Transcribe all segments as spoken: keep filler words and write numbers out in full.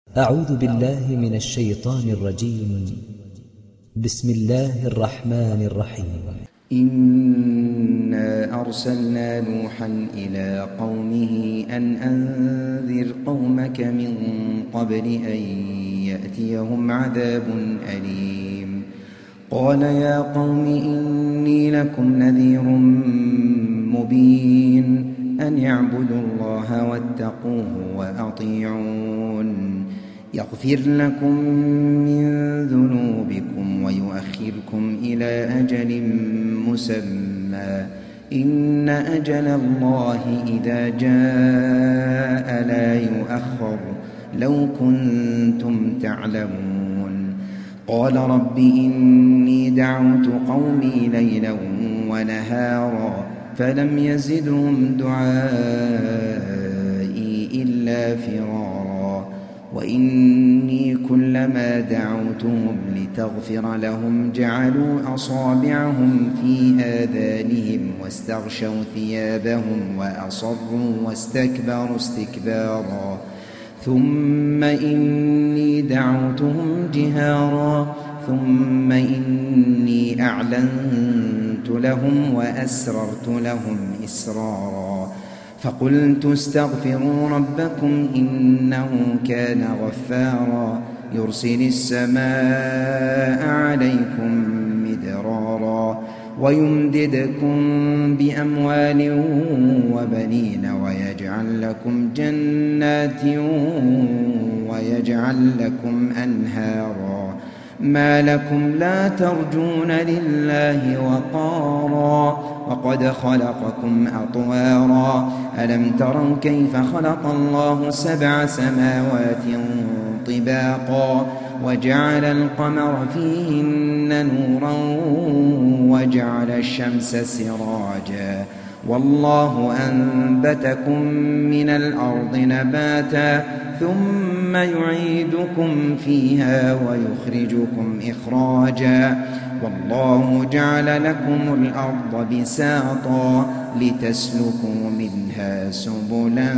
أعوذ بالله من الشيطان الرجيم. بسم الله الرحمن الرحيم. إنا أرسلنا نوحا إلى قومه أن أنذر قومك من قبل أن يأتيهم عذاب أليم. قال يا قوم إني لكم نذير مبين أن اعبدوا الله واتقوه وأطيعون يغفر لكم من ذنوبكم ويؤخركم إلى أجل مسمى إن أجل الله إذا جاء لا يؤخر لو كنتم تعلمون. قال رب إني دعوت قومي ليلا ونهارا فلم يزدهم دعائي إلا فرارا وإني كلما دعوتهم لتغفر لهم جعلوا أصابعهم في آذانهم واستغشوا ثيابهم وأصروا واستكبروا استكبارا ثم إني دعوتهم جهارا ثم إني أعلنت لهم وأسررت لهم إسرارا فقلت استغفروا ربكم إنه كان غفارا يرسل السماء عليكم مدرارا ويمددكم بأموال وبنين ويجعل لكم جنات ويجعل لكم أنهارا ما لكم لا ترجون لله وقارا وقد خلقكم أطوارا ألم تروا كيف خلق الله سبع سماوات طباقا وجعل القمر فيهن نورا وجعل الشمس سراجا والله أنبتكم من الأرض نباتا ثم يعيدكم فيها ويخرجكم إخراجا والله جعل لكم الأرض بساطا لتسلكوا منها سبلا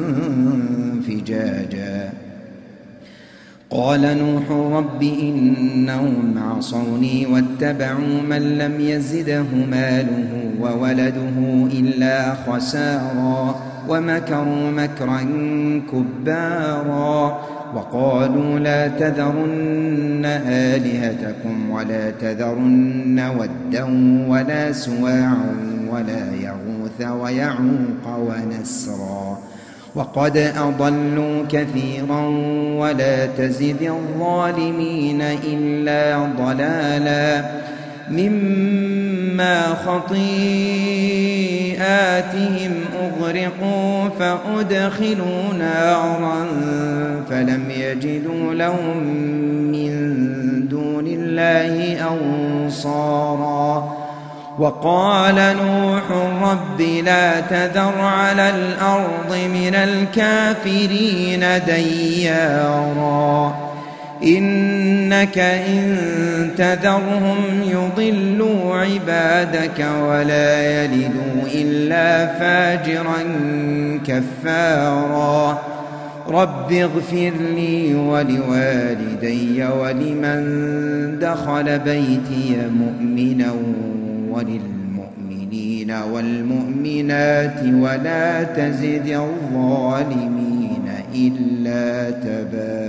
فجاجا. قال نوح رب إنهم عصوني واتبعوا من لم يزده ماله وولده إلا خسارا ومكروا مكرا كبارا وقالوا لا تذرن آلهتكم ولا تذرن ودا ولا سواعا ولا يغوث ويعوق ونسرا وقد أضلوا كثيرا ولا تزد الظالمين إلا ضلالا مما خطيئاتهم أغرقوا فأدخلوا نارا فلم يجدوا لهم من دون الله أنصارا. وقال نوح رب لا تذر على الأرض من الكافرين ديارا إنك إن تذرهم يضلوا عبادك ولا يلدوا إلا فاجرا كفارا. رب اغفر لي ولوالدي ولمن دخل بيتي مؤمنا وللمؤمنين والمؤمنات ولا تزد الظالمين إلا تبارا.